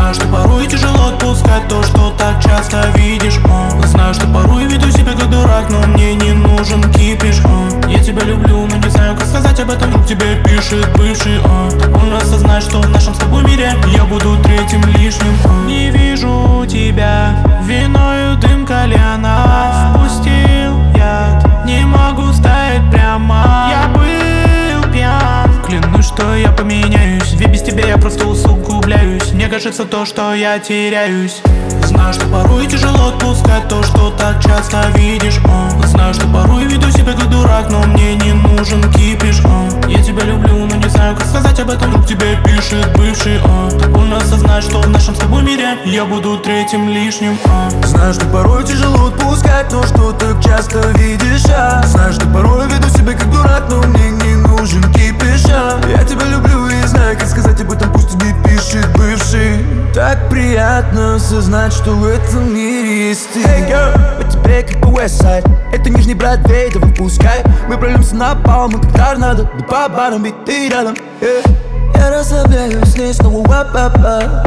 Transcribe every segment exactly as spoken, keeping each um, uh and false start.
Знаю, что порой тяжело отпускать то, что так часто видишь. uh. Знаю, что порой веду себя как дурак, но мне не нужен кипиш. uh. Я тебя люблю, но не знаю, как сказать об этом. Вдруг тебе пишет бывший. uh. Так он осознает, что в нашем с тобой мире я буду третьим лишним. uh. Не вижу тебя, виною дым кальяна. Впустил яд, не могу стоять прямо. Я был пьян, клянусь, что я поменяюсь, ведь без тебя я просто усугубляюсь. Мне кажется то, что я теряюсь. Знаю, что порой тяжело отпускать то, что так часто видишь. uh. Знаю, что порой веду себя как дурак, но мне не нужен кипиш. uh. Я тебя люблю, но не знаю, как сказать об этом. Вдруг тебе пишет бывший. uh. Так он осознает, что в нашем с тобой мире я буду третьим лишним. uh. Знаю, что порой тяжело отпускать то, что так часто видишь. а Знаю, что порой веду себя как дурак, но мне не нужен кипиш. а Я тебя люблю и знаю, как сказать об этом. Пусть тебе пишет бывший. Так приятно осознать, что в этом мире есть ты. Hey girl, по тебе как по Westside. Это нижний Бродвей, давай впускай. Мы прольемся на пол, мы как торнадо. Да по барам, ведь ты рядом. yeah. Я расслабляюсь, с ней снова вап-папа.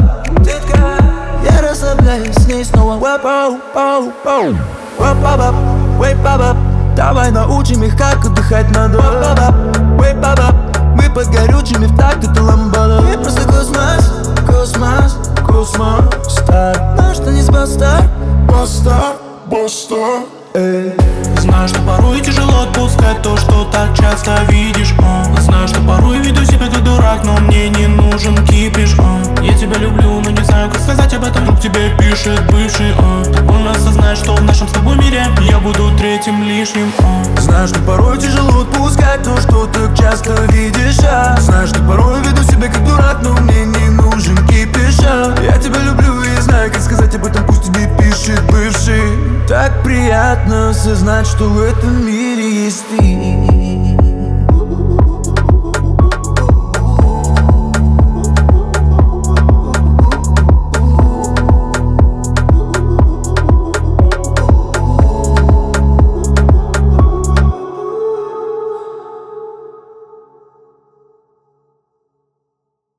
Я расслабляюсь, с ней снова вап-пау-пау. Вап-пап-пап, вейп-пап-пап. Давай научим их, как отдыхать надо. Вап-пап-пап, вейп-пап-пап. Мы под горючими в такт, это ламбада. Мы просто космос, космос, космос. Стар, наш танец бастар, бастар, бастар. Эй. Знаю, что порой тяжело отпускать то, что так часто видишь. uh. Знаю, что порой веду себя как дурак, но мне не нужен кипиш. uh. Я тебя люблю, но не знаю, как сказать об этом. Вдруг тебе пишет бывший. uh. Так он осознает, что в нашем с тобой мире я буду третьим лишним. uh. Знаю, что порой тяжело отпускать то, что так часто видишь. а Знаю, что порой веду себя как дурак, но мне не нужен кипиш. а Я тебя люблю и знаю, как сказать об этом. Пусть тебе пишет бывший. Так приятно осознать, что в этом мире есть ты.